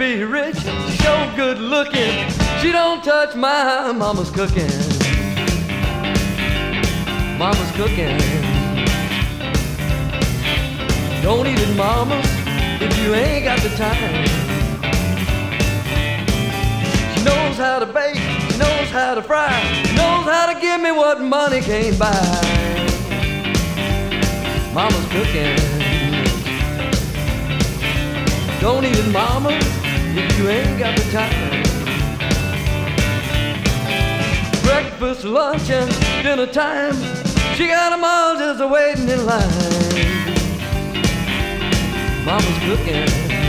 be rich, she's so good looking. She don't touch my mama's cooking. Mama's cooking. Don't eat it, mama, if you ain't got the time. She knows how to bake, she knows how to fry, she knows how to give me what money can't buy. Mama's cooking. Don't eat it, mama, if you ain't got the time. Breakfast, lunch, and dinner time, she got them all just waiting in line. Mama's cooking.